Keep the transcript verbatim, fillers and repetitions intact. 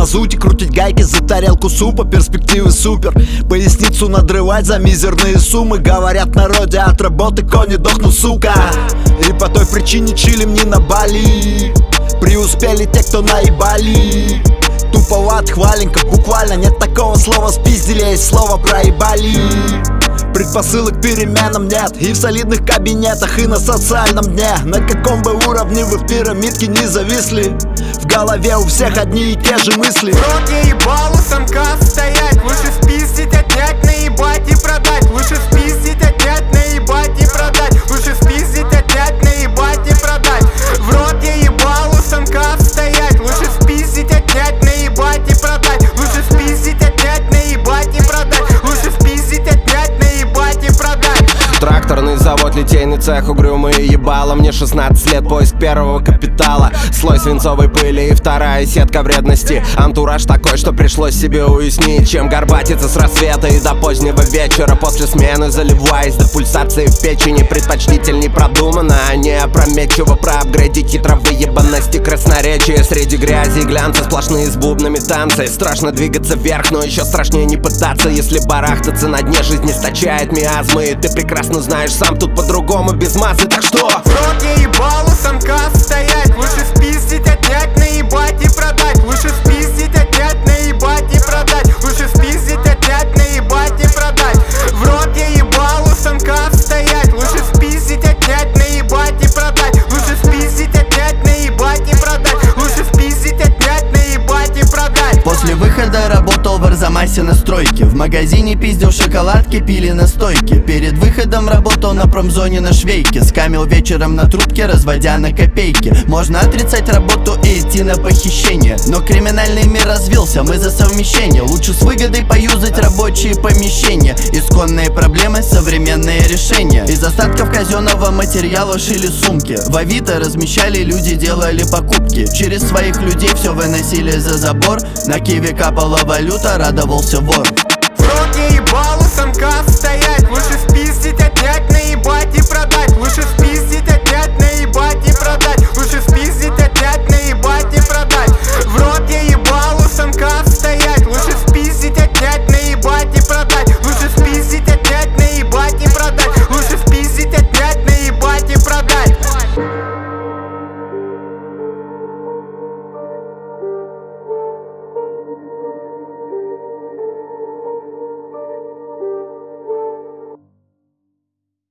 мазуте, крутить гайки за тарелку супа. Перспективы супер, поясницу надрывать за мизерные суммы. Говорят в народе, от работы кони дохнут, сука. И по той причине чилим не на Бали. Преуспели те, кто наебали. Туповат, хваленько, буквально нет такого слова спиздили, есть слово проебали. Предпосылок к переменам нет и в солидных кабинетах, и на социальном дне. На каком бы уровне вы в пирамидке не зависли, в голове у всех одни и те же мысли. Рот я ебал, у станка стоять. Лучше спиздить, отнять, наебать и продать. Лучше спиздить, отнять, наебать и продать. Лучше спиздить, отнять, наебать и продать. В рот я ебал, у станка стоять. Лучше спиздить, отнять, наебать и продать. Лучше спиздить, отнять, наебать и продать. Лучше спиздить, отнять, наебать и продать. Тракторный завод, литейный цех, угрюмые ебало. Мне шестнадцать лет, поиск первого капитала. Слой свинцовой пыли и вторая сетка вредности. Антураж такой, что пришлось себе уяснить, чем горбатиться с рассвета и до позднего вечера. После смены заливаясь до пульсации в печени. Предпочтительней продуманно, а не опрометчиво. Про апгрейде хитро выебанности, красноречие среди грязи и глянца. Сплошные с бубнами танцы. Страшно двигаться вверх, но еще страшнее не пытаться. Если барахтаться на дне, жизнь источает миазмы. И ты прекрасно знаешь, сам тут по-другому без массы, так что В рот я ебал, у станка стоять. Лучше спиздить, отнять, наебать и продать. Лучше спиздить, отнять, наебать и продать. Лучше спиздить, отнять, наебать и продать. В рот я ебал, у станка стоять. Лучше спиздить, отнять, наебать и продать. Лучше спиздить, отнять, наебать и продать. Лучше спиздить, отнять, наебать и продать. После выхода работал в Арзамасе на стройке. В магазине пиздил шоколадки, пили настойки. Перед выходом работал на промзоне на швейке. Скамил вечером на трубке, разводя на копейки. Можно отрицать работу и идти на похищение, но криминальный мир развился, мы за совмещение. Лучше с выгодой поюзать рабочие помещения. Исконные проблемы, современные решения. Из остатков казенного материала шили сумки. В Авито размещали, люди делали покупки. Через своих людей все выносили за забор. На киви капала валюта, радовался вор. В рот я ебал, у станка стоять.